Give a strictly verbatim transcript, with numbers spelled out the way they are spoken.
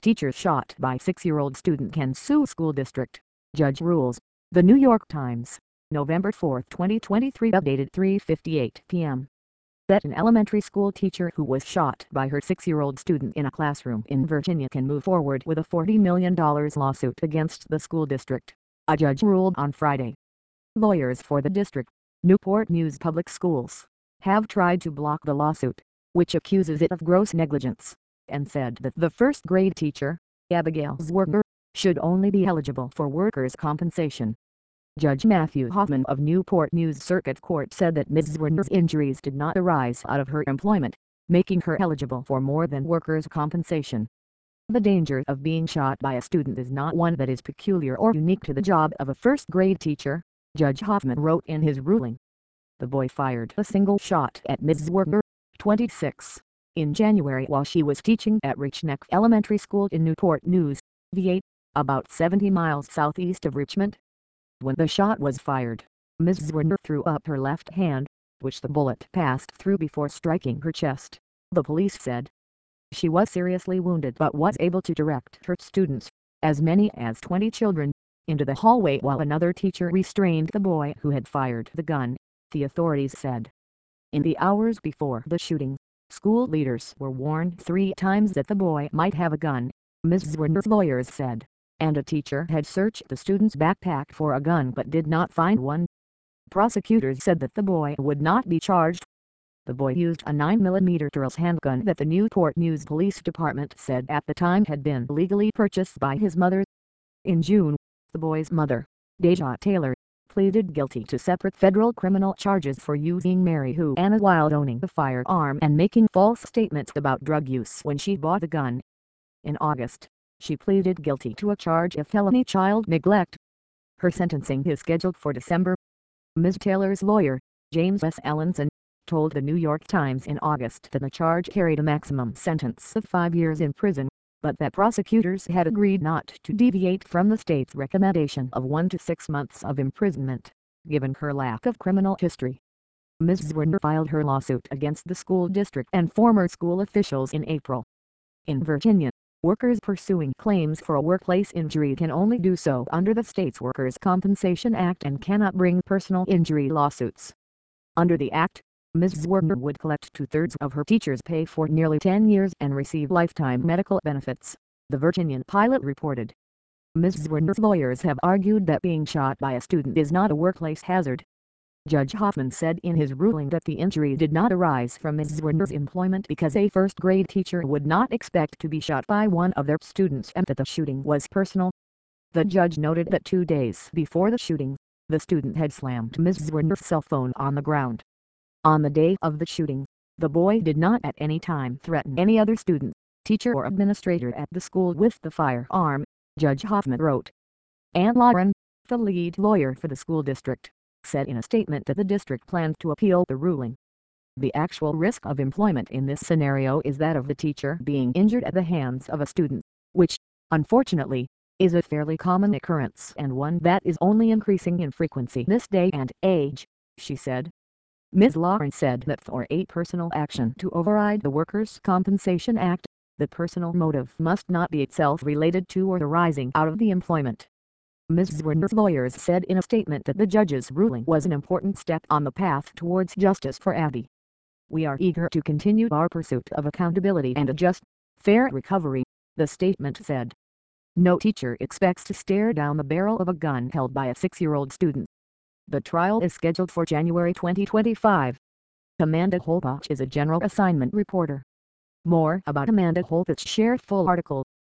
Teacher shot by six-year-old student can sue school district. Judge rules. The New York Times, November fourth twenty twenty-three, updated three fifty-eight p m That an elementary school teacher who was shot by her six-year-old student in a classroom in Virginia can move forward with a forty million dollars lawsuit against the school district, a judge ruled on Friday. Lawyers for the district, Newport News Public Schools, have tried to block the lawsuit, which accuses it of gross negligence, and said that the first-grade teacher, Abigail Zwerger, should only be eligible for workers' compensation. Judge Matthew Hoffman of Newport News Circuit Court said that Miz Zwerger's injuries did not arise out of her employment, making her eligible for more than workers' compensation. The danger of being shot by a student is not one that is peculiar or unique to the job of a first-grade teacher, Judge Hoffman wrote in his ruling. The boy fired a single shot at Miz Zwerger, twenty-six, in January while she was teaching at Rich Neck Elementary School in Newport News, V A, about seventy miles southeast of Richmond. When the shot was fired, Miz Zwerger threw up her left hand, which the bullet passed through before striking her chest, the police said. She was seriously wounded but was able to direct her students, as many as twenty children, into the hallway while another teacher restrained the boy who had fired the gun, the authorities said. In the hours before the shooting, school leaders were warned three times that the boy might have a gun, Miz Zwerger's lawyers said, and a teacher had searched the student's backpack for a gun but did not find one. Prosecutors said that the boy would not be charged. The boy used a nine millimeter Turles handgun that the Newport News Police Department said at the time had been legally purchased by his mother. In June, the boy's mother, Deja Taylor, pleaded guilty to separate federal criminal charges for using marijuana while owning the firearm and making false statements about drug use when she bought the gun. In August, she pleaded guilty to a charge of felony child neglect. Her sentencing is scheduled for December. Miz Taylor's lawyer, James S. Allenson, told the New York Times in August that the charge carried a maximum sentence of five years in prison, but that prosecutors had agreed not to deviate from the state's recommendation of one to six months of imprisonment, given her lack of criminal history. Miz Zwerger filed her lawsuit against the school district and former school officials in April. In Virginia, workers pursuing claims for a workplace injury can only do so under the state's Workers' Compensation Act and cannot bring personal injury lawsuits. Under the Act, Miz Zwerger would collect two-thirds of her teacher's pay for nearly ten years and receive lifetime medical benefits, the Virginian Pilot reported. Miz Zwerger's lawyers have argued that being shot by a student is not a workplace hazard. Judge Hoffman said in his ruling that the injury did not arise from Miz Zwerger's employment because a first-grade teacher would not expect to be shot by one of their students and that the shooting was personal. The judge noted that two days before the shooting, the student had slammed Miz Zwerger's cell phone on the ground. On the day of the shooting, the boy did not at any time threaten any other student, teacher or administrator at the school with the firearm, Judge Hoffman wrote. Ann Lauren, the lead lawyer for the school district, said in a statement that the district planned to appeal the ruling. The actual risk of employment in this scenario is that of the teacher being injured at the hands of a student, which, unfortunately, is a fairly common occurrence and one that is only increasing in frequency this day and age, she said. Miz Lauren said that for a personal action to override the Workers' Compensation Act, the personal motive must not be itself related to or arising out of the employment. Miz Zwerger's lawyers said in a statement that the judge's ruling was an important step on the path towards justice for Abby. We are eager to continue our pursuit of accountability and a just, fair recovery, the statement said. No teacher expects to stare down the barrel of a gun held by a six-year-old student. The trial is scheduled for January twenty twenty-five. Amanda Holpach is a general assignment reporter. More about Amanda Holpach's share full article